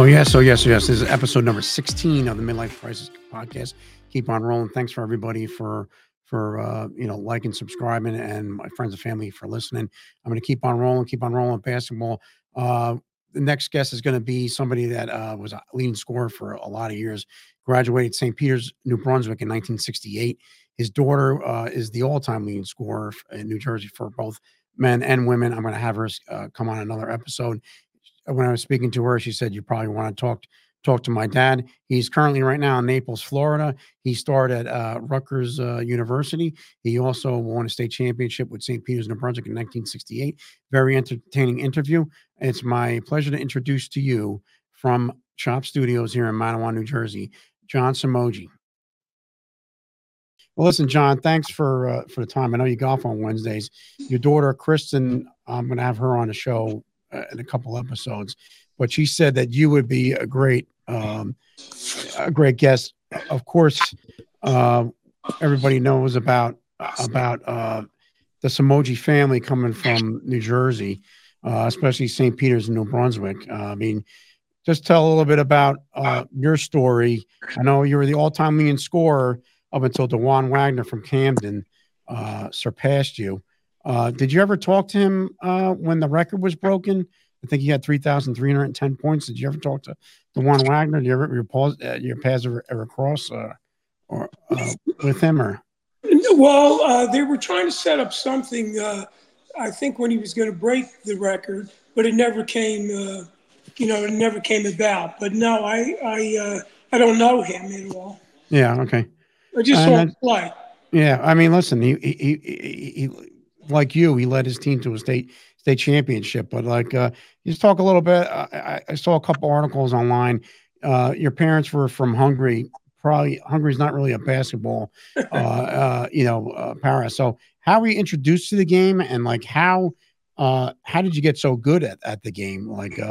Yes. This is episode number 16 of the Midlife Crisis podcast. Keep on rolling. Thanks for everybody for liking, subscribing, and my friends and family for listening. I'm going to keep on rolling basketball. The next guest is going to be somebody that was a leading scorer for a lot of years. Graduated St. Peter's, New Brunswick in 1968. His daughter is the all-time leading scorer in New Jersey for both men and women. I'm going to have her come on another episode. When I was speaking to her, she said, you probably want to talk to my dad. He's currently right now in Naples, Florida. He started at Rutgers University. He also won a state championship with St. Peter's, New Brunswick in 1968. Very entertaining interview. It's my pleasure to introduce to you from Chop Studios here in Manawan, New Jersey, John Somogyi. Well, listen, John, thanks for the time. I know you golf on Wednesdays. Your daughter, Kristen, I'm going to have her on the show in a couple episodes, but she said that you would be a great guest. Of course, everybody knows about the Somogyi family coming from New Jersey, especially St. Peter's and New Brunswick. I mean, just tell a little bit about your story. I know you were the all-time leading scorer up until DeJuan Wagner from Camden surpassed you. Did you ever talk to him when the record was broken? I think he had 3,310 points. Did you ever talk to DeJuan Wagner? Did you ever your paths ever cross with him? Or well, they were trying to set up something. I think when he was going to break the record, but it never came. It never came about. But no, I don't know him at all. Yeah. Okay. I just saw him play. Yeah. I mean, listen, he like you, he led his team to a state championship. But you just talk a little bit. I saw a couple articles online. Your parents were from Hungary. Probably Hungary's not really a basketball, powerhouse. So how were you introduced to the game, and how did you get so good at the game?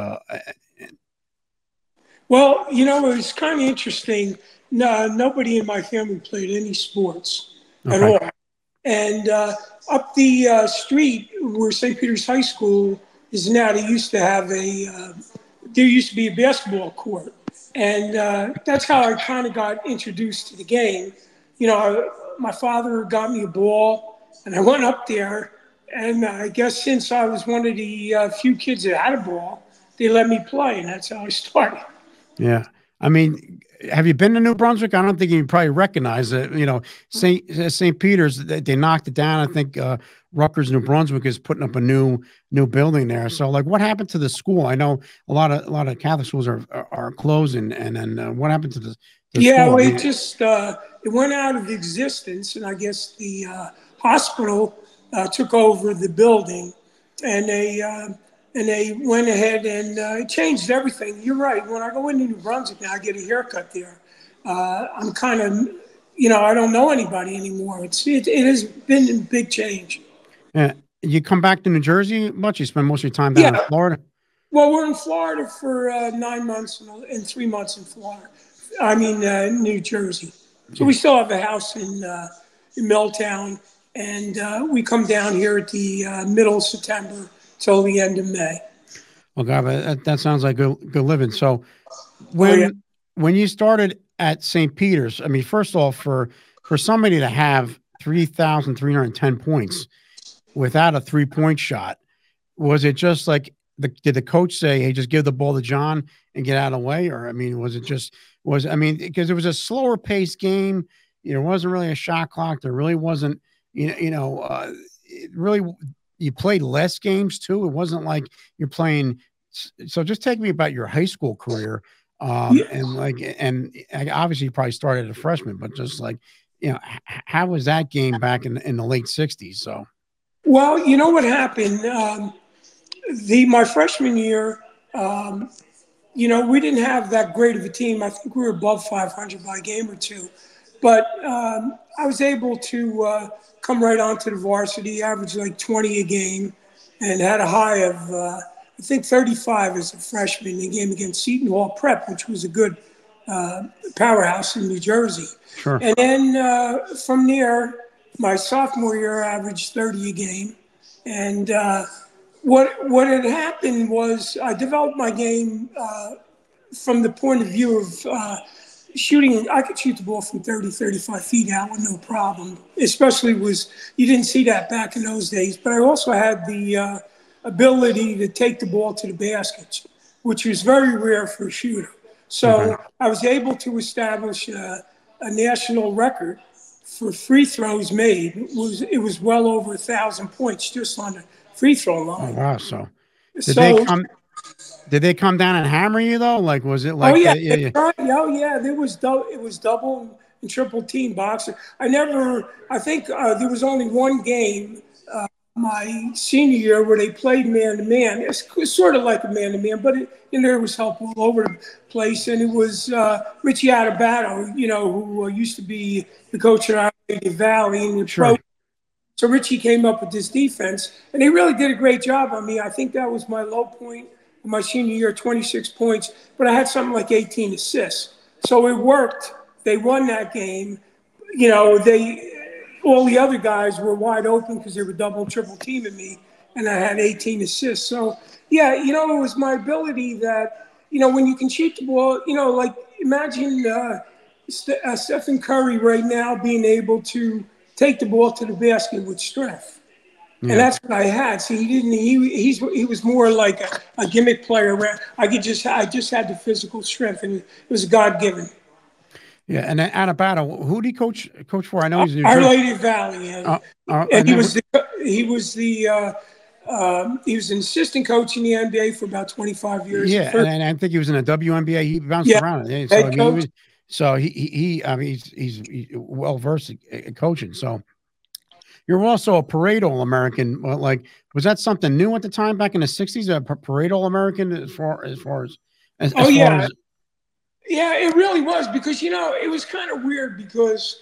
Well, it was kind of interesting. No, nobody in my family played any sports at all. And up the street where St. Peter's High School is now, there used to be a basketball court. And that's how I kind of got introduced to the game. My father got me a ball, and I went up there. And I guess since I was one of the few kids that had a ball, they let me play, and that's how I started. Yeah. I mean, have you been to New Brunswick? I don't think you probably recognize it. St. Peter's, they knocked it down. I think Rutgers, New Brunswick is putting up a new building there. So what happened to the school? I know a lot of Catholic schools are closing. And then what happened to the yeah, school? Well, it just, it went out of existence. And I guess the hospital took over the building, and they went ahead and it changed everything. You're right. When I go into New Brunswick now, I get a haircut there. I'm kind of, I don't know anybody anymore. It has been a big change. Yeah. You come back to New Jersey much? You spend most of your time down in Florida? Well, we're in Florida for 9 months and 3 months in Florida. I mean, New Jersey. So we still have a house in Milltown, and we come down here at the middle of September till the end of May. Well, God, that sounds like good living. So when you started at St. Peter's, I mean, first off, for somebody to have 3,310 points without a 3-point shot, was it just did the coach say, hey, just give the ball to John and get out of the way? Or, I mean, because it was a slower paced game. There wasn't really a shot clock. There really wasn't, you played less games too. It wasn't like you're playing. So just take me about your high school career. And obviously you probably started as a freshman, but just how was that game back in the late 60s? So, well, you know what happened? My freshman year, we didn't have that great of a team. I think we were above 500 by a game or two. But I was able to come right onto the varsity, averaged 20 a game, and had a high of, I think, 35 as a freshman in a game against Seton Hall Prep, which was a good powerhouse in New Jersey. Sure. And then from there, my sophomore year, I averaged 30 a game. And what had happened was I developed my game from the point of view of shooting, I could shoot the ball from 30, 35 feet out with no problem. Especially you didn't see that back in those days. But I also had the ability to take the ball to the basket, which was very rare for a shooter. So I was able to establish a national record for free throws made. It was well over 1,000 points just on the free throw line. Oh wow! So So did they come down and hammer you though? Like was it like? Oh yeah, Yeah. oh yeah. There was it was double and triple team boxing. I think there was only one game my senior year where they played man to man. It's sort of like a man to man, but there was help all over the place. And it was Richie Adubato, who used to be the coach at Arlington Valley and the pro. So Richie came up with this defense, and he really did a great job on me. I think that was my low point in my senior year, 26 points, but I had something like 18 assists. So it worked. They won that game. All the other guys were wide open because they were double, triple teaming me, and I had 18 assists. So, yeah, it was my ability that, when you can shoot the ball, like imagine Stephen Curry right now being able to take the ball to the basket with strength. Yeah. And that's what I had. See, he was more like a gimmick player where I just had the physical strength, and it was God-given. Yeah, and then Adubato, who did he coach for? I know he's in Our Lady Valley, and he was an assistant coach in the NBA for about 25 years. Yeah, and I think he was in the WNBA. He bounced around. So he's well versed at coaching. So you're also a Parade All-American. Like, was that something new at the time back in the '60s? A Parade All-American as far as Yeah, it really was because, it was kind of weird because,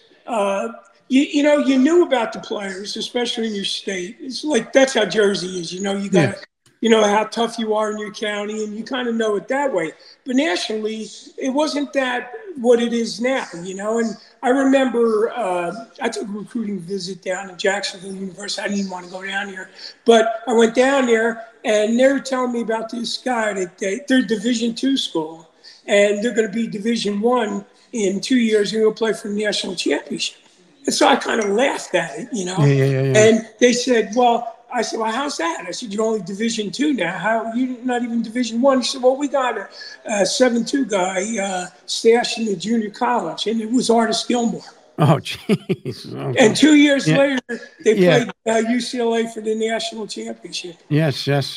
you knew about the players, especially in your state. It's like, that's how Jersey is, you got how tough you are in your county and you kind of know it that way. But nationally, it wasn't that what it is now, and I remember I took a recruiting visit down at Jacksonville University. I didn't even want to go down there, but I went down there and they were telling me about this guy that they're Division II school. And they're going to be Division I in 2 years. And they'll play for the national championship. And so I kind of laughed at it, Yeah. And they said, I said, how's that? I said, you're only Division II now. How you not even Division I? He said, we got a 7-2 guy stashed in the junior college, and it was Artis Gilmore. Oh, jeez. Oh, and 2 years later, they played UCLA for the national championship. Yes.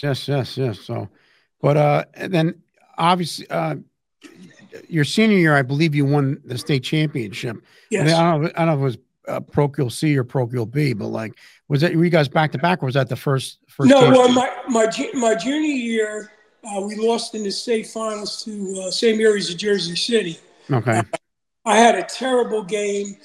So, but then obviously. Your senior year, I believe you won the state championship. Yes. I don't know if it was Procule C or Procule B, but were you guys back to back, or was that the first? No, well, my junior year, we lost in the state finals to St. Mary's of Jersey City. Okay. I had a terrible game.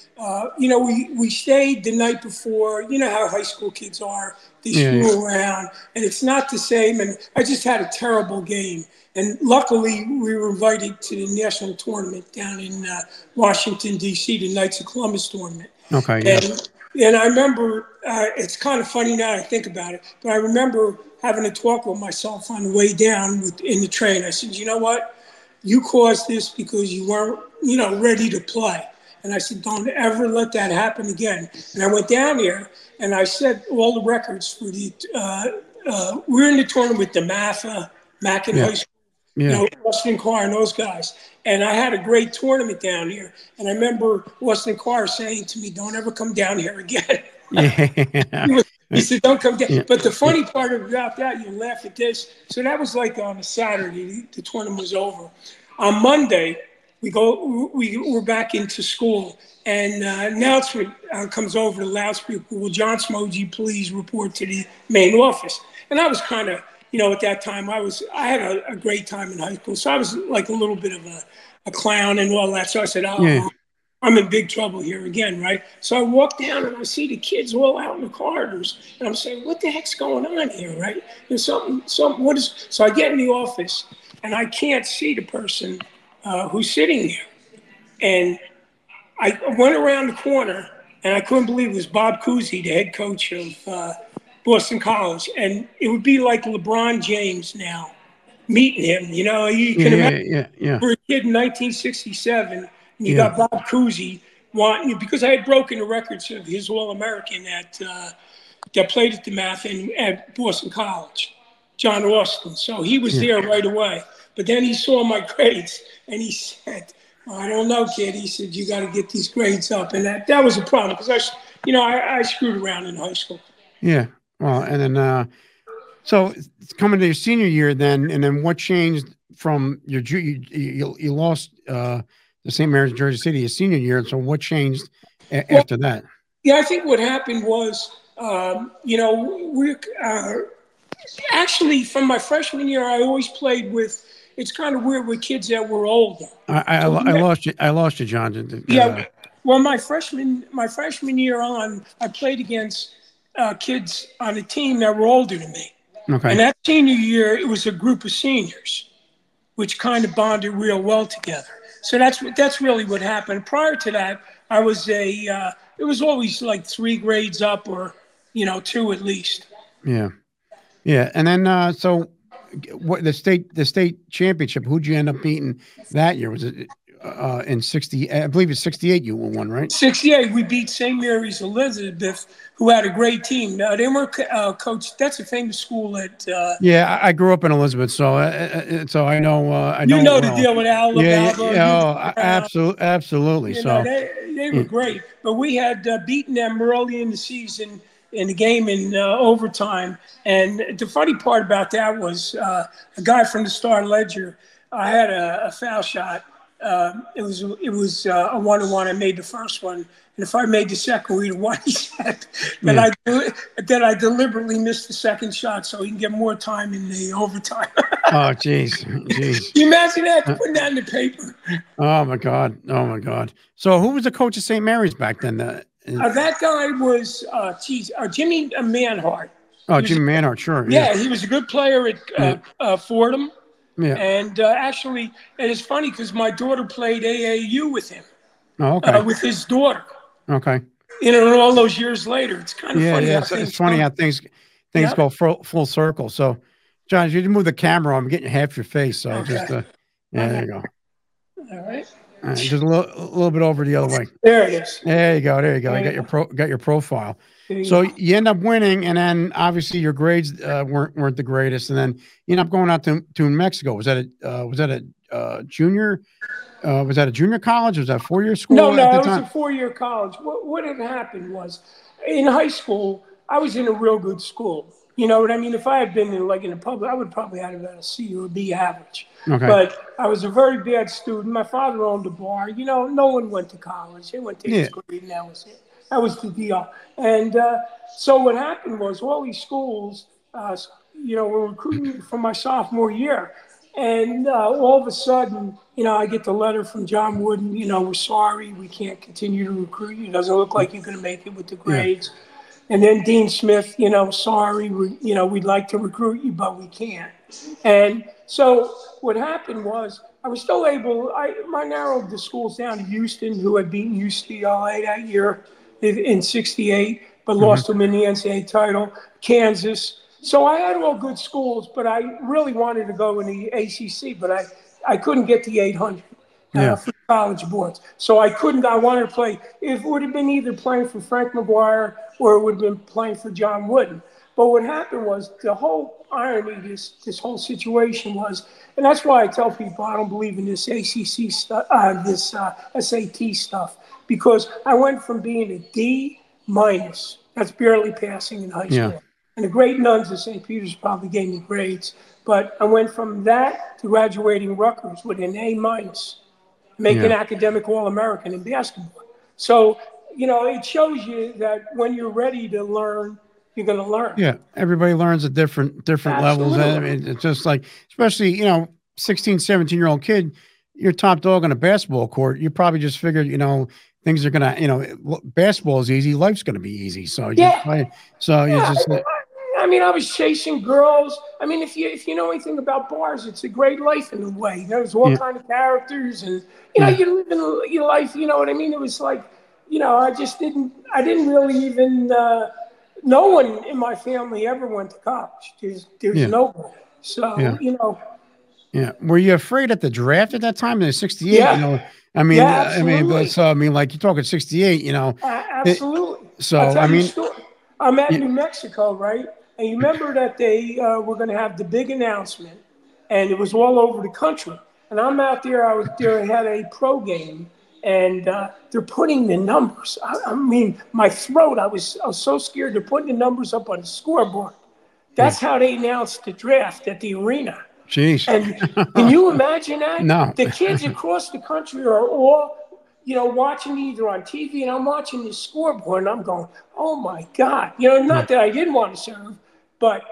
We stayed the night before. You know how high school kids are. They screw around, and it's not the same. And I just had a terrible game. And luckily, we were invited to the national tournament down in Washington, D.C., the Knights of Columbus tournament. Okay. And I remember, it's kind of funny now I think about it, but I remember having a talk with myself on the way down in the train. I said, you know what? You caused this because you weren't, ready to play. And I said, don't ever let that happen again. And I went down there and I set all the records for the, we were in the tournament with DeMatha, Mackin High School, Austin Carr and those guys. And I had a great tournament down here. And I remember Austin Carr saying to me, don't ever come down here again. He said, don't come down. Yeah. But the funny part about that, you laugh at this. So that was like on a Saturday, the tournament was over. On Monday, we're back into school. And announcement comes over the loudspeaker. Will John Smoji please report to the main office? And I was kind of, at that time, I had a great time in high school. So I was like a little bit of a clown and all that. So I said, I'm in big trouble here again, right? So I walk down and I see the kids all out in the corridors. And I'm saying, what the heck's going on here, right? There's something, so I get in the office and I can't see the person who's sitting there. And I went around the corner and I couldn't believe it was Bob Cousy, the head coach of Boston College. And it would be like LeBron James now meeting him. You know, you Yeah, can yeah, imagine yeah, yeah, for a kid in 1967, and you yeah. got Bob Cousy wanting, because I had broken the records of his All-American that played at the math and at Boston College, John Austin. So he was Yeah. there right away. But then he saw my grades and he said, I don't know, kid. He said, you got to get these grades up. And that was a problem because I screwed around in high school. Yeah. Well, and then so it's coming to your senior year, then, and then what changed from your you lost the St. Mary's Jersey City your senior year, and so what changed Well, after that? yeah, I think what happened was, we actually from my freshman year, I always played with. It's kind of weird with kids that were older. So I lost you. I lost you, John. yeah, well, my freshman year on, I played against kids on a team that were older than me, and Okay. that senior year it was a group of seniors, which kind of bonded real well together. So that's really what happened. Prior to that, I was it was always like 3 grades up, or 2 at least. Yeah. Yeah. And then so what the state championship? Who'd you end up beating that year? Was it in 60? I believe it's 68. You won, right? 68, we beat St. Mary's Elizabeth, who had a great team. Now, they were coached. That's a famous school at. Yeah, I grew up in Elizabeth, so I You know it know the well. deal with Yeah, yeah, Alabama. yeah. You know, Absolutely, absolutely. So, they were yeah, great. But we had beaten them early in the season in the game in overtime. And the funny part about that was a guy from the Star Ledger. I had a foul shot. It was a 1-on-1. I made the first one, and if I made the second, we'd have won. He said yeah. that I deliberately missed the second shot so he can get more time in the overtime. Oh, jeez, jeez. Can you imagine that? Putting that in the paper. Oh my God, oh my God. So, who was the coach of St. Mary's back then? That guy was, Jimmy Manhart. Oh, He was, Jimmy Manhart. Sure. Yeah. yeah, he was a good player Yeah. at Fordham. Yeah. And actually, and it's funny because my daughter played AAU with him, Oh, okay. with his daughter. Okay. And all those years later, it's kind of Yeah. funny Yeah. how It's things funny go. how things Yeah. go full circle. So, John, if you move the camera, I'm getting half your face. So Okay. yeah, there you go. All right. Just a little bit over the other way. There it is. There you go. There you go. You There you got your profile. There you So go. you end up winning, and then obviously your grades weren't the greatest, and then you end up going out to Mexico. Was that a junior? Was that a junior college? Was that a 4-year No, school at no, the it was a time? 4-year college. What had happened was, in high school, I was in a real good school. You know what I mean? If I had been in the public, I would probably have about a C or a B average. Okay. But I was a very bad student. My father owned a bar. No one went to college. They went to Yeah. 8th grade, and that was it. That was the deal. And so what happened was all these schools, were recruiting me for my sophomore year. And all of a sudden, I get the letter from John Wooden, we're sorry, we can't continue to recruit you. It doesn't look like you're going to make it with the Yeah. grades. And then Dean Smith, sorry, we'd like to recruit you, but we can't. And so what happened was I was still able, I narrowed the schools down to Houston, who had beaten UCLA that year in 68, but lost them in the NCAA title, Kansas. So I had all good schools, but I really wanted to go in the ACC, but I couldn't get the 800 Yeah. for college boards. So I wanted to play. It would have been either playing for Frank McGuire or it would have been playing for John Wooden. But what happened was the whole irony, this whole situation was, and that's why I tell people I don't believe in this ACC stuff, this SAT stuff, because I went from being a D minus, that's barely passing in high Yeah. school. And the great nuns of St. Peter's probably gave me grades. But I went from that to graduating Rutgers with an A minus, making Yeah. academic All-American in basketball. So, it shows you that when you're ready to learn, you're going to learn. Yeah. Everybody learns at different levels. I Absolutely. mean, it's just like, especially 16, 17-year-old kid, you're top dog on a basketball court. You probably just figured things are gonna basketball is easy, life's gonna be easy. So you Yeah. play. So you Yeah. just I mean, I was chasing girls. I mean, if you know anything about bars, it's a great life in a way. There's all yeah. kind of characters, and Yeah. you live in your life. You know what I mean? It was like, I didn't really even. No one in my family ever went to college. There's Yeah. no one. So Yeah. Yeah. Were you afraid at the draft at that time? In '68, Yeah, yeah, but absolutely. so I mean, like you're talking '68, it, Absolutely. I'll so I tell you a mean, story. I'm at y- New Mexico, right? And you remember that they were going to have the big announcement, and it was all over the country. And I'm out there. I was there. I had a pro game, and they're putting the numbers. I mean, my throat. I was so scared. They're putting the numbers up on the scoreboard. yeah, That's how they announced the draft at the arena. jeez, And can you imagine that? no, The kids across the country are all, watching either on TV, and I'm watching the scoreboard, and I'm going, oh my God. yeah, Not that I didn't want to serve, but,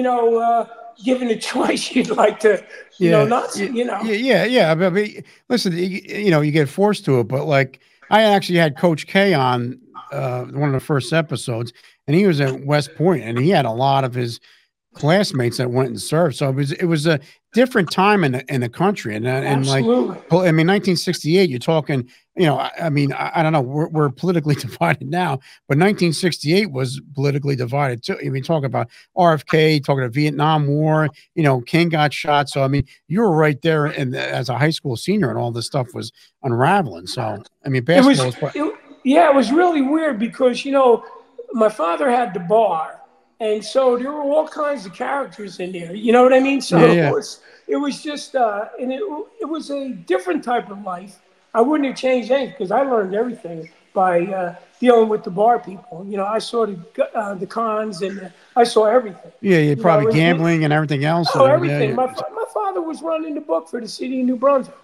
given a choice, you'd like to, yeah, not, yeah, yeah. But listen, you get forced to it, but like I actually had Coach K on one of the first episodes, and he was at West Point, and he had a lot of his classmates that went and served. So it was a different time in the country, and like, absolutely. well, I mean, 1968. You're talking, I mean, I don't know. We're politically divided now, but 1968 was politically divided too. I mean, talk about RFK, talking about Vietnam War. King got shot. So I mean, you were right there, and as a high school senior, and all this stuff was unraveling. So I mean, It was, basketball is. yeah, it was really weird because, my father had the bar. And so there were all kinds of characters in there. You know what I mean? Yeah, So it yeah, was, it was just, and it was a different type of life. I wouldn't have changed anything because I learned everything by dealing with the bar people. I saw the cons and I saw everything. yeah. Yeah, You know, probably and, gambling and everything else. oh, Yeah, everything. yeah. My father was running the book for the city of New Brunswick.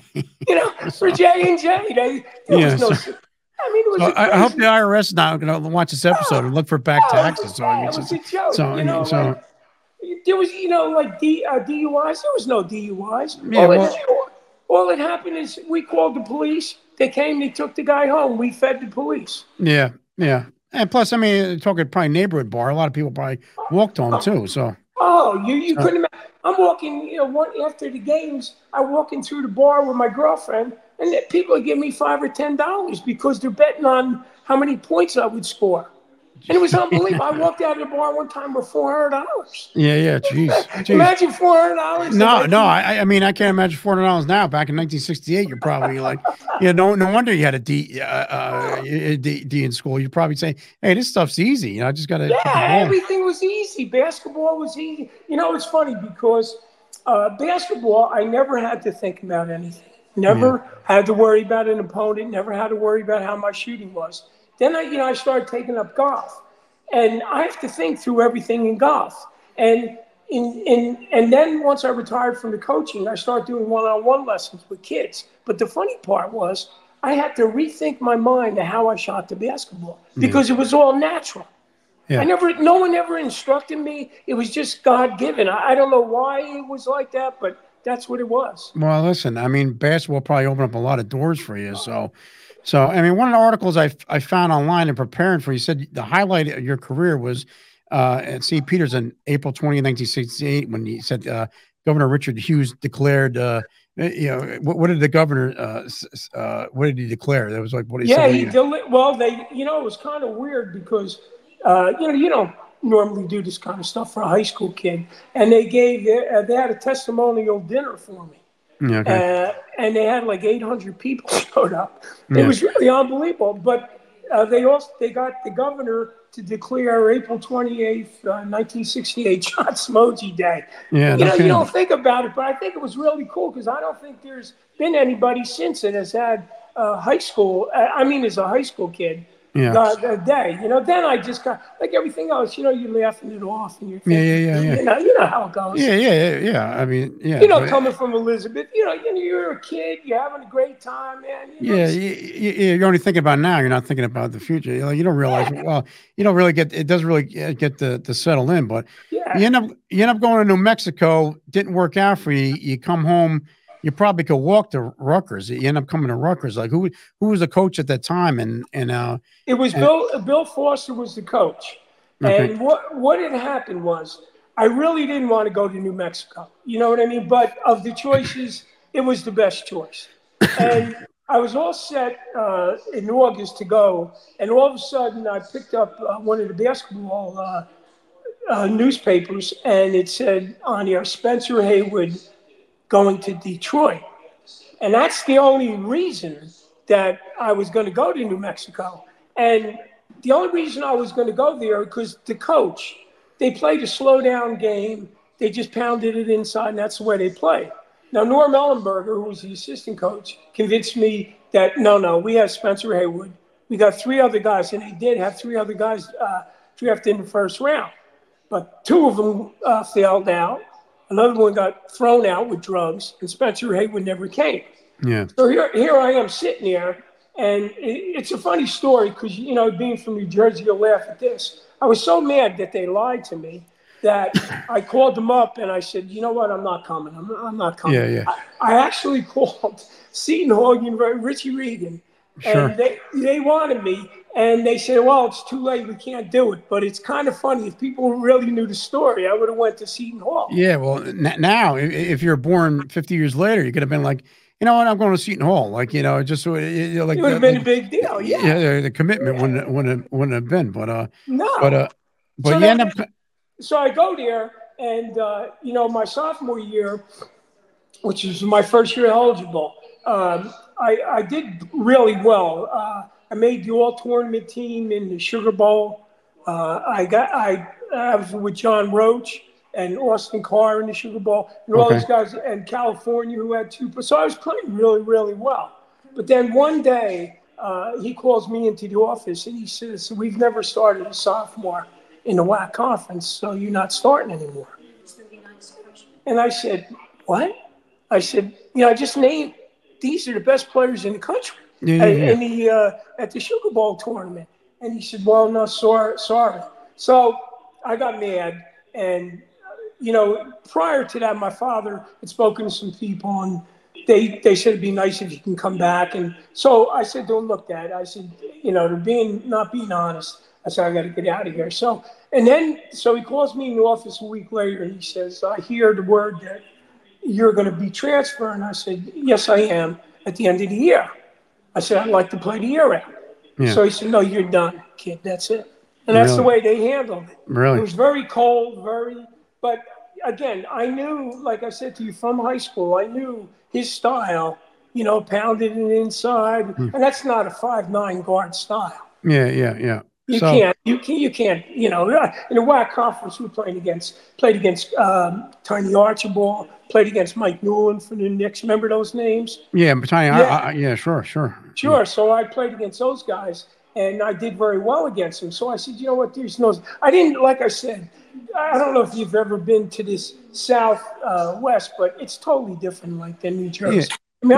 For J and J. There Yeah. was no. So, I mean, it was so a I hope the crazy. IRS is not going to watch this episode and Oh, look for back taxes. So I mean, it was a joke. so I mean, Like so there was, like DUIs. There was no DUIs. yeah. Well, All that happened is we called the police. They came. They took the guy home. We fed the police. yeah, yeah. And plus, I mean, talking probably neighborhood bar. A lot of people probably walked home too. Oh, you So couldn't imagine. I'm walking, one after the games. I'm walking through the bar with my girlfriend, and people would give me $5 or $10 because they're betting on how many points I would score. And it was unbelievable. I walked out of the bar one time with $400. yeah, yeah. Jeez. Imagine $400 in No, no. 19. I mean, I can't imagine $400 now. Back in 1968, you're probably like, yeah. No wonder you had a D in school. You're probably saying, "Hey, this stuff's easy. I just got to hit the Yeah, ball." everything was easy. Basketball was easy. It's funny because basketball, I never had to think about anything. Yeah, Never had to worry about an opponent. Never had to worry about how my shooting was. Then I started taking up golf, and I have to think through everything in golf. And and then once I retired from the coaching, I started doing one-on-one lessons with kids. But the funny part was I had to rethink my mind to how I shot the basketball yeah, because it was all natural. yeah. No one ever instructed me. It was just God given. I don't know why it was like that, but that's what it was. Well, listen, I mean, basketball probably opened up a lot of doors for you. So I mean, one of the articles I found online and preparing for you said the highlight of your career was at St. Peter's on April 20th, 1968, when you said Governor Richard Hughes declared, what did the governor, what did he declare? That was like what he said. Yeah, well, it was kind of weird because, you don't normally do this kind of stuff for a high school kid. And they had a testimonial dinner for me. Yeah, okay. And they had like 800 people showed up. It Yeah. was really unbelievable. But they got the governor to declare April 28th, 1968, John Smogy Day. Yeah, no You kidding. don't think about it, but I think it was really cool because I don't think there's been anybody since that has had high school. I mean, as a high school kid, Yeah. got a day. Then I just got like everything else. You're laughing it off, and you're Yeah, thinking, yeah, yeah, yeah. you know how it goes. Yeah. I mean, yeah. Coming from Elizabeth, you're a kid, you're having a great time, man. Yeah, you're only thinking about now. You're not thinking about the future. You don't realize. Yeah, Well, you don't really get. It doesn't really get to settle in. But yeah. you end up going to New Mexico. Didn't work out for you. You come home. You probably could walk to Rutgers. You end up coming to Rutgers. Like who was the coach at that time? It was And Bill Foster was the coach, okay, and what had happened was I really didn't want to go to New Mexico. You know what I mean? But of the choices, it was the best choice, and I was all set in August to go, and all of a sudden I picked up one of the basketball newspapers, and it said on here Spencer Haywood going to Detroit. And that's the only reason that I was going to go to New Mexico. And the only reason I was going to go there because the coach, they played a slow down game. They just pounded it inside, and that's the way they play. Now, Norm Ellenberger, who was the assistant coach, convinced me that, no, we have Spencer Haywood. We got 3 other guys, and they did have 3 other guys drafted in the first round. But 2 of them failed out. Another one got thrown out with drugs, and Spencer Haywood never came. Yeah. So here I am sitting there, and it's a funny story because, being from New Jersey, you'll laugh at this. I was so mad that they lied to me that I called them up and I said, you know what, I'm not coming. I'm not coming. Yeah. I actually called Seton Hall University, Richie Regan, Sure. and they wanted me. And they said, well, it's too late. We can't do it. But it's kind of funny. If people really knew the story, I would have went to Seton Hall. Yeah. Well, now, if you're born 50 years later, you could have been like, you know what, I'm going to Seton Hall. Like, just so like it would have been a big deal. Yeah. Yeah. The commitment wouldn't have been. But no. But you end up. So I go there, and my sophomore year, which was my first year eligible, I did really well. I made the all-tournament team in the Sugar Bowl. I was with John Roach and Austin Carr in the Sugar Bowl, and all those guys, and California who had 2. So I was playing really, really well. But then one day, he calls me into the office, and he says, we've never started a sophomore in the WAC conference, so you're not starting anymore. And I said, what? I said, I just named, these are the best players in the country. At the Sugar Bowl tournament. And he said, well, no, sorry. So I got mad. And, prior to that, my father had spoken to some people, and they said it'd be nice if you can come back. And so I said, don't look at it. I said, they're not being honest. I said, I got to get out of here. So he calls me in the office a week later, and he says, I hear the word that you're going to be transferred. And I said, yes, I am at the end of the year. I said, I'd like to play the year out. Yeah. So he said, no, you're done, kid. That's it. And that's the way they handled it. Really? It was very cold, but again, I knew, like I said to you, from high school, I knew his style, pounded it inside. And that's not a 5'9" guard style. Yeah. You can't, in the WAC conference, we played against Tiny Archibald, played against Mike Newland for the Knicks. Remember those names? Yeah, Tiny, sure. Sure. So I played against those guys, and I did very well against them. So I said, you know what, there's no, I didn't, like I said, I don't know if you've ever been to this Southwest, but it's totally different than New Jersey.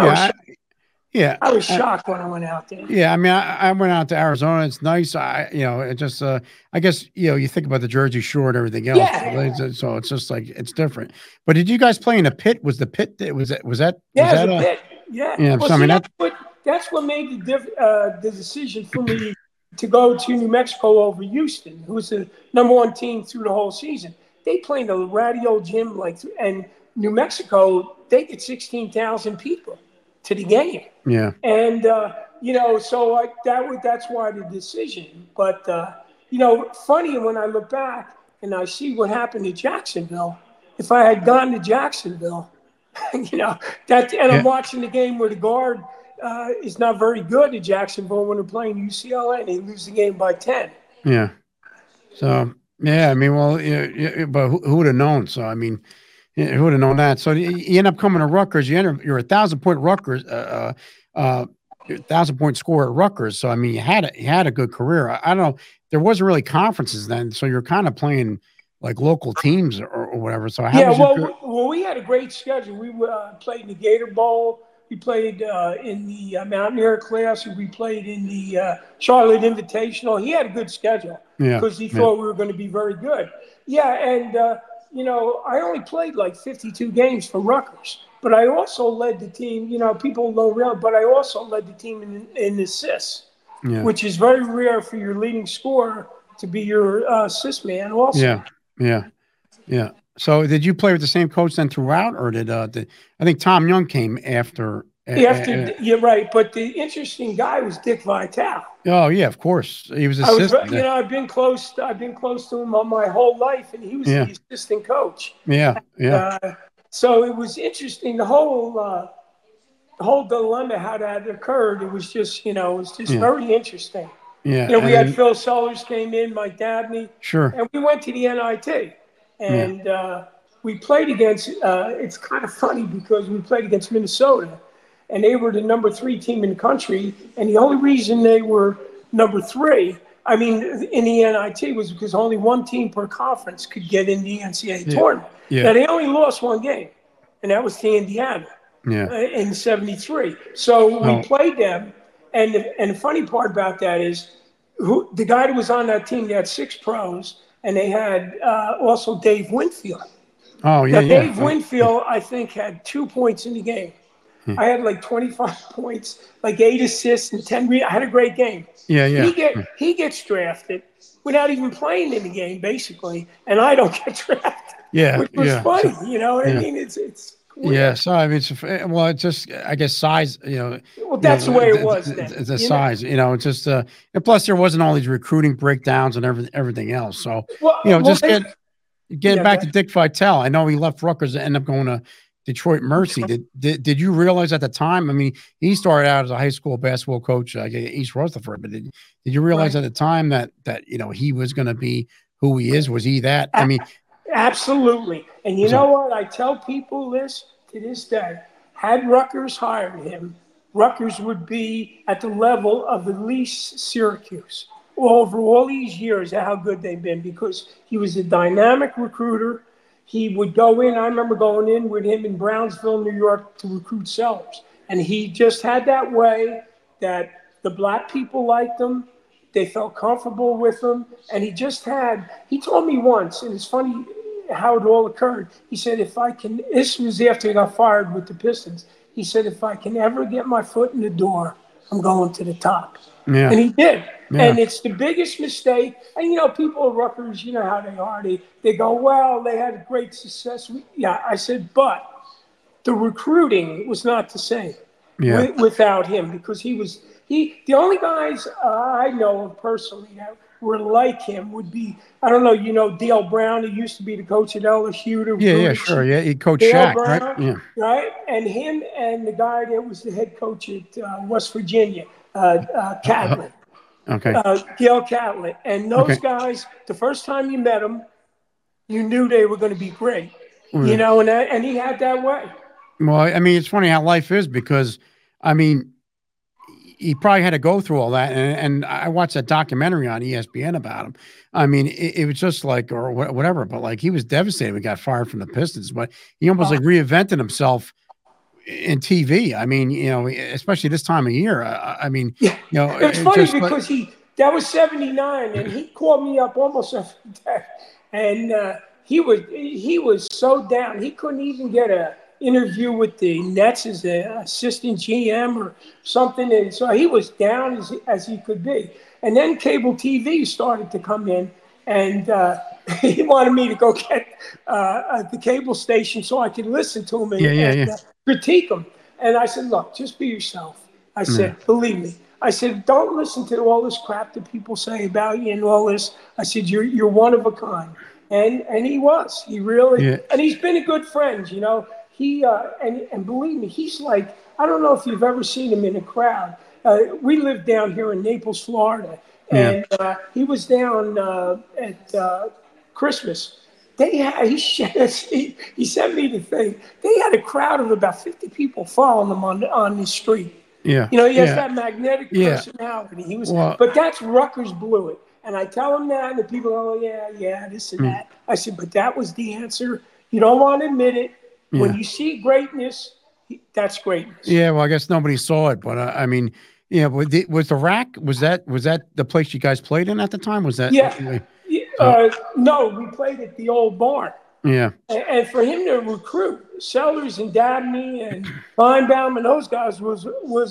I was shocked when I went out there. Yeah, I mean, I went out to Arizona. It's nice. I guess you think about the Jersey Shore and everything else. Yeah. So it's just like it's different. But did you guys play in a pit? Was the pit? Was that? Yeah, it was a pit. Yeah. Yeah. Well, so, see, that's what made the decision for me to go to New Mexico over Houston, who was the #1 team through the whole season. They played a radio gym and New Mexico, they get 16,000 people to the game. Yeah. And, so that's why the decision. But, funny when I look back and I see what happened to Jacksonville, if I had gone to Jacksonville, I'm watching the game where the guard is not very good at Jacksonville when they're playing UCLA and they lose the game by 10. Yeah. So, yeah, I mean, well, but who would have known? So, I mean, who would have known that? So you end up coming to Rutgers. You're a 1,000-point Rutgers, 1,000-point scorer at Rutgers. So I mean, you had a good career. I don't know. There wasn't really conferences then, so you're kind of playing like local teams or whatever. So we had a great schedule. We played in the Gator Bowl. We played in the Mountaineer Classic. We played in the Charlotte Invitational. He had a good schedule because he thought we were going to be very good. Yeah, and I only played like 52 games for Rutgers, but I also led the team. People don't realize, but I also led the team in assists, which is very rare for your leading scorer to be your assist man also. Yeah. So did you play with the same coach then throughout, or did I think Tom Young came after? You're right, but the interesting guy was Dick Vitale. Oh yeah, of course, he was assistant. I've been close to him my whole life, and he was the assistant coach. Yeah. So it was interesting. The whole dilemma how that occurred. It was just, it was just Yeah. very interesting. Yeah. We And had then, Phil Sellers came in, Mike Dabney, sure. and we went to the NIT, Yeah. and we played against. It's kind of funny because we played against Minnesota, and they were the number 3 team in the country, and the only reason they were number 3, I mean, in the NIT, was because only one team per conference could get in the NCAA Yeah. tournament. Yeah. Now they only lost one game, and that was to Indiana Yeah. in '73. So we Oh, played them, and the funny part about that is, the guy who was on that team, they had 6 pros, and they had also Dave Winfield. oh, yeah. Now, Yeah. Dave Yeah. Winfield, I think, had 2 points in the game. Yeah. I had like 25 points, like 8 assists and 10 I had a great game. Yeah. Yeah. He gets drafted without even playing in the game, basically, and I don't get drafted, Yeah. which was Yeah. So, funny. You know what I yeah. mean? It's Yeah, weird. so I mean, well, it's just I guess size, Well, that's the way it was then. the size, it's just and plus there wasn't all these recruiting breakdowns and everything else. So, Well, just getting yeah, back go to Dick Vitale, I know he left Rutgers and ended up going to Detroit Mercy. ahead. Did you realize at the time? I mean, he started out as a high school basketball coach at East Rutherford, but did you realize Right. at the time that he was going to be who he is? Was he that? I mean, Absolutely. And you so know what? I tell people this to this day. Had Rutgers hired him, Rutgers would be at the level of at least Syracuse. Over all these years, how good they've been, because he was a dynamic recruiter. He would go in. I remember going in with him in Brownsville, New York, to recruit Sellers. And he just had that way that the black people liked him. They felt comfortable with him. And he told me once, and it's funny how it all occurred. He said, this was after he got fired with the Pistons. He said, if I can ever get my foot in the door, I'm going to the top. yeah, And he did. yeah, And it's the biggest mistake. And, people at Rutgers, you know how they are. They go, well, they had great success. Yeah, I said, but the recruiting was not the same yeah, without him, because the only guys I know of personally that were like him would be, I don't know, Dale Brown, who used to be the coach at LSU. yeah, sure, yeah. He coached Dale Shaq, right? Brown, Yeah. right? And him and the guy that was the head coach at West Virginia, Catlin, Okay. Gail Catlin. And those Okay. guys, the first time you met them, you knew they were going to be great, Yeah. and he had that way. Well, I mean, it's funny how life is because, I mean, he probably had to go through all that, and I watched that documentary on ESPN about him. I mean, it was just like, or whatever, but like he was devastated. We got fired from the Pistons, but he almost like reinvented himself in TV. I mean, especially this time of year. I mean, Yeah. It's funny just like, because that was '79, and he called me up almost every day, and he was so down. He couldn't even get a interview with the Nets as an assistant GM or something, and so he was down as he could be. And then cable TV started to come in, and he wanted me to go get the cable station so I could listen to him and critique him. And I said, look, just be yourself. I said, believe me. I said, don't listen to all this crap that people say about you and all this. I said, you're one of a kind. And he was. He really, and he's been a good friend, He and believe me, he's like, I don't know if you've ever seen him in a crowd. We live down here in Naples, Florida, and he was down at Christmas. He sent me the thing. They had a crowd of about 50 people following him on the street. He has that magnetic personality. But that's Rutgers blew it. And I tell him that, and the people go, yeah, this and that. I said, but that was the answer. You don't want to admit it. When you see greatness, that's greatness. Yeah, well, I guess nobody saw it, but I mean, was the Rack? Was that the place you guys played in at the time? Was that? Yeah. No, we played at the old barn. Yeah. And for him to recruit Sellers and Dabney and Feinbaum and those guys was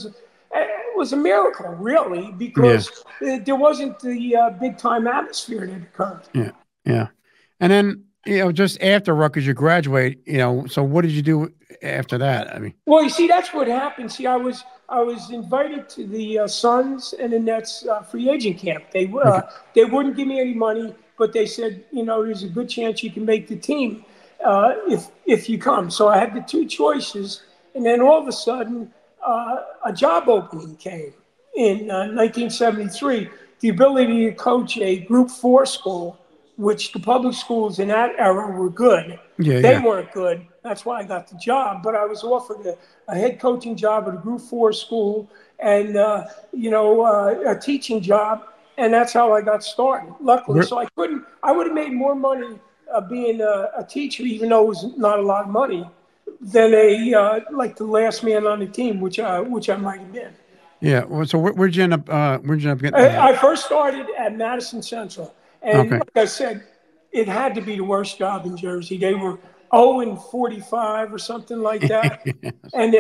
a miracle, really, because there wasn't the big time atmosphere that occurred. Yeah, yeah. And then just after Rutgers, you graduate. So what did you do after that? I mean, well, you see, that's what happened. See, I was invited to the Suns and the Nets free agent camp. They wouldn't give me any money, but they said, there's a good chance you can make the team. if you come. So I had the two choices, and then all of a sudden, a job opening came in 1973. The ability to coach a Group 4 school, which the public schools in that era were good. Yeah, They yeah. weren't good. That's why I got the job. But I was offered a head coaching job at a Group 4 school and, a teaching job. And that's how I got started, luckily. So I would have made more money being a teacher, even though it was not a lot of money, than like the last man on the team, which I might have been. Yeah. Well, so where'd you end up? Where'd you end up getting? I first started at Madison Central, and Okay. like I said, it had to be the worst job in Jersey. They were 0-45 or something like that, and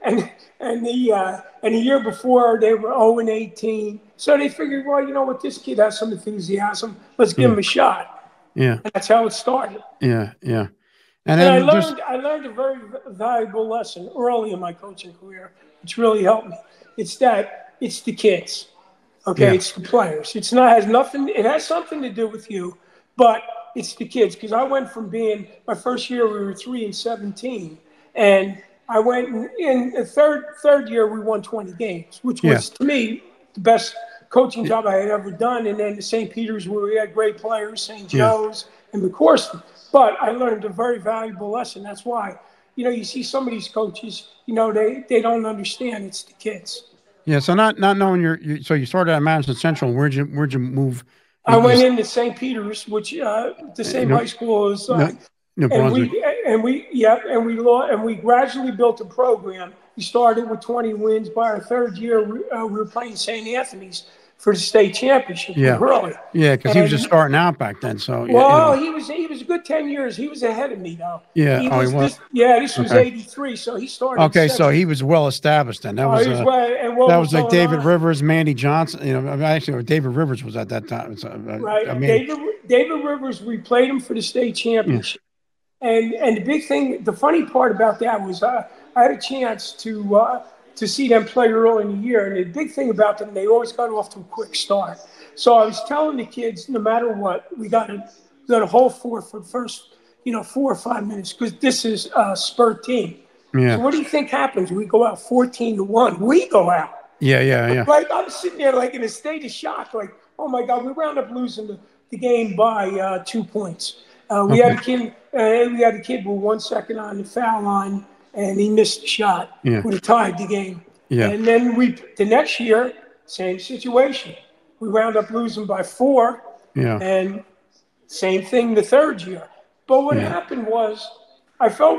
the year before they were 0-18. So they figured, well, you know what, this kid has some enthusiasm. Let's give him a shot. Yeah. And that's how it started. Yeah. Yeah. And I learned a very valuable lesson early in my coaching career, which really helped me. It's the kids. Okay, Yeah. it's the players. It has something to do with you, but it's the kids. Because I went from being, my first year we were 3-17, and I went in the third year we won 20 games, which was to me the best coaching job I had ever done. And then the St. Peter's, where we had great players, St. Joe's and McCorston. But I learned a very valuable lesson. That's why, you see some of these coaches, they don't understand. It's the kids. Yeah. So not knowing so you started at Madison Central. Where'd you move? I went into St. Peter's, which the same high school as, New Brunswick. and we gradually built a program. We started with 20 wins. By our third year, we were playing St. Anthony's for the state championship. Early. Yeah, because he was just starting out back then. So he was a good 10 years. He was ahead of me though. Yeah, he was. This was 83, so he started. Okay, so he was well established then. That was like David Rivers, Mandy Johnson. Actually, David Rivers was at that time. So, right, David Rivers. We played him for the state championship, and the big thing, the funny part about that was I had a chance to see them play early in the year. And the big thing about them, they always got off to a quick start. So I was telling the kids, no matter what, we got to hold for the first, 4 or 5 minutes, because this is a spurt team. Yeah. So what do you think happens? We go out 14-1. We go out. Yeah. Like, I'm sitting there like in a state of shock, like, oh my God, we wound up losing the game by 2 points. We had a kid with 1 second on the foul line, and he missed the shot. Would have tied the game. Yeah. And then the next year, same situation. We wound up losing by 4. Yeah. And same thing the third year. But what happened was, I felt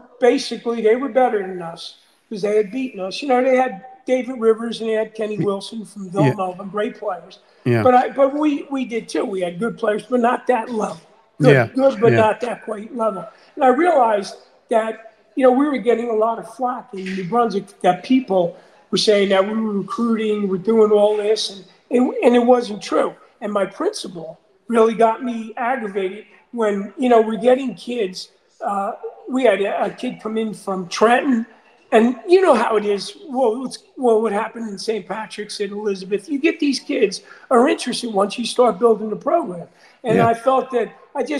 they were better than us because they had beaten us. They had David Rivers and they had Kenny Wilson from Villanova, great players. Yeah. But we did too. We had good players, but not that level. Good, but not that quite level. And I realized that, we were getting a lot of flack in New Brunswick, that people were saying that we were recruiting, we're doing all this, and it wasn't true. And my principal really got me aggravated when, we're getting kids. We had a kid come in from Trenton, and you know how it is. What happened in St. Patrick's and Elizabeth? You get these kids are interested once you start building the program. And I felt that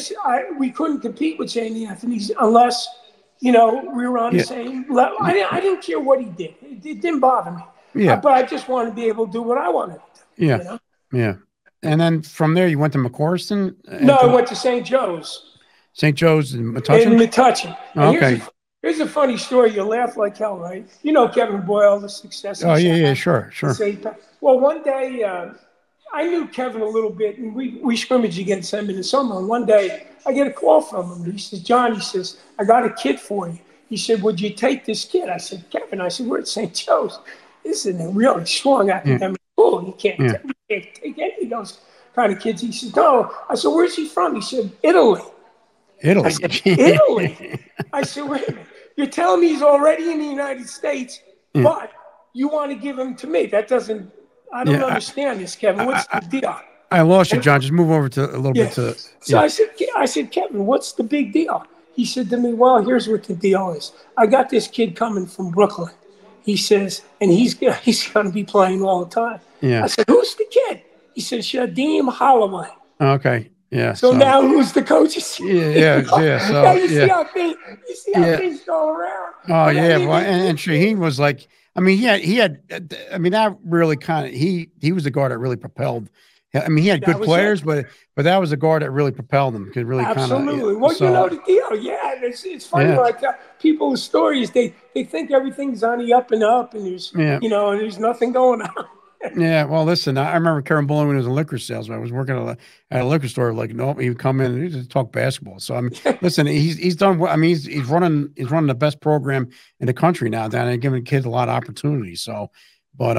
we couldn't compete with St. Anthony's unless, we were on the same level. I didn't care what he did. It didn't bother me. Yeah. But I just wanted to be able to do what I wanted to do. Yeah. Yeah. And then from there, you went to McCorston? No, I went to St. Joe's. St. Joe's in Metuchen? In Metuchen. Okay. Here's a funny story. You'll laugh like hell, right? You know Kevin Boyle, the success. Oh, yeah, sure. Well, one day, I knew Kevin a little bit, and we scrimmaged against him in the summer. And one day, I get a call from him. He says, John, I got a kid for you. He said, would you take this kid? I said, Kevin, we're at St. Joe's. This is a really strong academic school. You can't take any of those kind of kids. He said, no. I said, where's he from? He said, Italy. Italy? I said, Italy? I said, wait a minute. You're telling me he's already in the United States, but you want to give him to me. I don't understand this, Kevin. What's the deal? I lost you, John. Just move over to a little bit to. So I said, Kevin, what's the big deal? He said to me, well, here's what the deal is. I got this kid coming from Brooklyn. He says, and he's going to be playing all the time. Yeah. I said, who's the kid? He said, Shadim Holloway. Okay. Yeah. So now who's the coaches? Yeah. Yeah. Now So you see yeah. how Yeah. things go around. Oh But I yeah, mean, well, and Shaheen was like, I mean, I mean, that really kind of he was the guard that really propelled. I mean, he had that good was it. players, but that was the guard that really propelled him. Could really kind of, yeah. Absolutely. Well, you know So the deal. Yeah, it's funny. yeah, Like people's stories, they think everything's on the up and up, and yeah, there's nothing going on. yeah. Well, listen, I remember Karen Bullen when he was a liquor salesman. I was working at a liquor store. Like, nope, he would come in and he'd just talk basketball. So I mean, listen, he's done. I mean, he's running the best program in the country now, down there, giving kids a lot of opportunities. So, but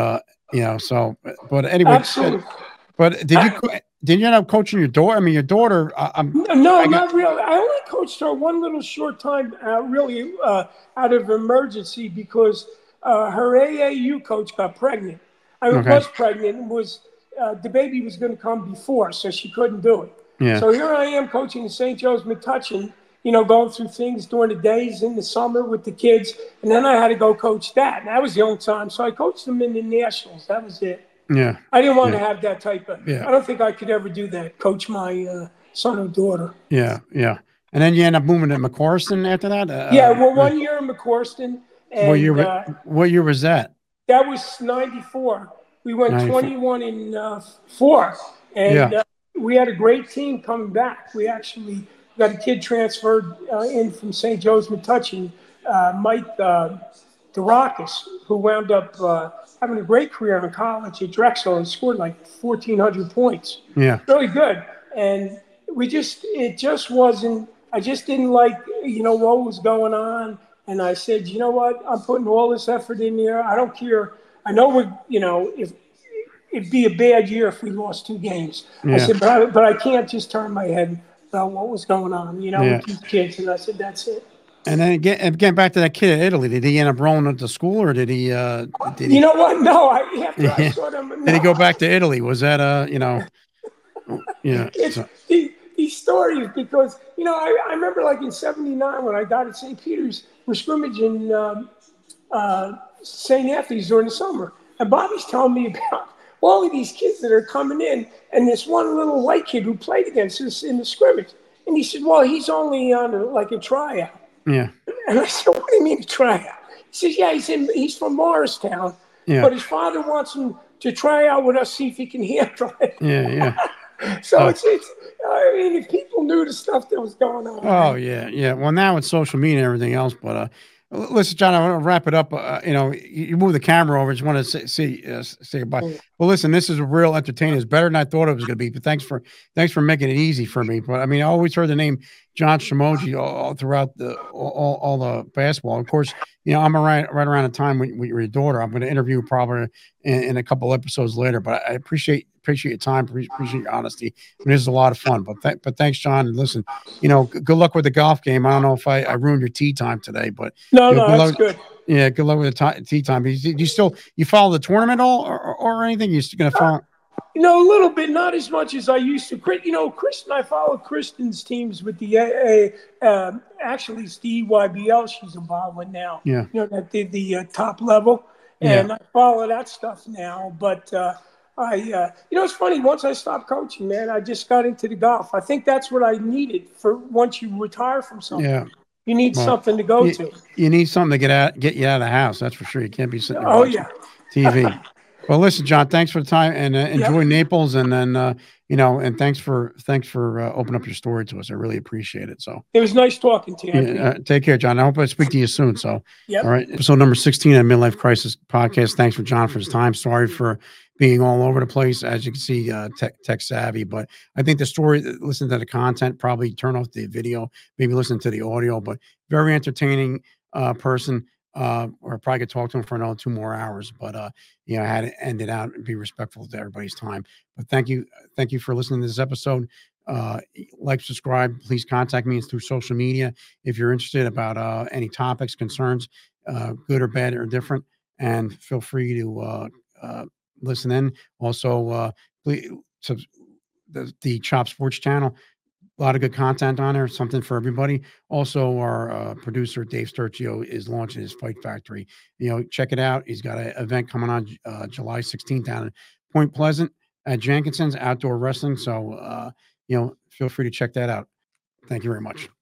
but anyway, Absolutely. but did you end up coaching your daughter? I mean, your daughter. No, I got not really. I only coached her one little short time, really, out of emergency because her AAU coach got pregnant. I okay. was pregnant and the baby was going to come before, so she couldn't do it. Yeah, So here I am coaching St. Joe's Metuchen, going through things during the days in the summer with the kids, and then I had to go coach that. And that was the only time. So I coached them in the nationals. That was it. yeah, I didn't want yeah, to have that type of. yeah, I don't think I could ever do that. Coach my son or daughter. yeah, yeah. And then you end up moving to McCorson after that. Yeah, well, 1 year in McCorston, What year? and What year was that? that was '94. We went 94. 21 and 4, Yeah, and we had a great team coming back. We actually got a kid transferred in from St. Joe's Metuchen, Mike DeRockus, who wound up having a great career in college at Drexel and scored like 1,400 points. yeah, Really good. And it just wasn't, I just didn't like, what was going on. And I said, you know what? I'm putting all this effort in there. I don't care. I know if it'd be a bad year if we lost 2 games. I yeah, said, but I can't just turn my head about what was going on, yeah. with these kids. And I said, that's it. And then again back to that kid in Italy. Did he end up rolling into school, or did he? Did You he? know what? No, after I Yeah. saw them, Did he no. go back to Italy? Was that yeah? It's So, these stories because I remember like in '79 when I got at St. Peter's, we're scrimmaging St. Anthony's during the summer, and Bobby's telling me about all of these kids that are coming in, and this one little white kid who played against us in the scrimmage, and he said, "Well, he's only on a tryout," yeah, and I said, "What do you mean a tryout?" He says, "Yeah, he's from Morristown, yeah, but his father wants him to try out with us, see if he can handle it." yeah, yeah. So Uh, it's. I mean, if people knew the stuff that was going on, oh man. yeah, yeah. Well, now with social media and everything else, but listen, John, I want to wrap it up. You move the camera over. I just want to say goodbye. Well, listen, this is a real entertaining. It's better than I thought it was going to be. But thanks for making it easy for me. But I mean, I always heard the name John Shimoji all throughout all the basketball. Of course, I'm right around the time with your daughter. I'm going to interview her probably in a couple episodes later. But I appreciate your time. Appreciate your honesty. I mean, this is a lot of fun. But thanks, John. And listen, good luck with the golf game. I don't know if I ruined your tee time today, but No, good that's luck. good. Yeah, good luck with the tee time. Do you still follow the tournament all or anything? You still gonna follow? A little bit, not as much as I used to. Kristen, I follow Kristen's teams with the actually it's the EYBL she's involved with now. Yeah, That the top level, yeah, and I follow that stuff now. But it's funny. Once I stopped coaching, man, I just got into the golf. I think that's what I needed for once you retire from something. yeah. You need Well, something to go you, to. you need something to get you out of the house. That's for sure. You can't be sitting there Oh watching yeah. TV. Well, listen, John. Thanks for the time and Yep. enjoy Naples. And then and thanks for opening up your story to us. I really appreciate it. So. It was nice talking to you. Yeah, take care, John. I hope I speak to you soon. So, Yep. all right. Episode number 16 of Midlife Crisis Podcast. Thanks for John for his time. Sorry for being all over the place. As you can see, tech savvy, but I think the story, listen to the content, probably turn off the video, maybe listen to the audio, but very entertaining person. Or probably could talk to him for another 2 more hours, but I had to end it out and be respectful to everybody's time. But thank you for listening to this episode. Like, subscribe, please contact me through social media if you're interested about any topics, concerns, good or bad or different, and feel free to listen in. Also, please, the Chop Sports channel, a lot of good content on there, something for everybody. Also, our producer Dave Sturcio is launching his Fight Factory. Check it out. He's got an event coming on July 16th down in Point Pleasant at Jenkinson's Outdoor Wrestling. So feel free to check that out. Thank you very much.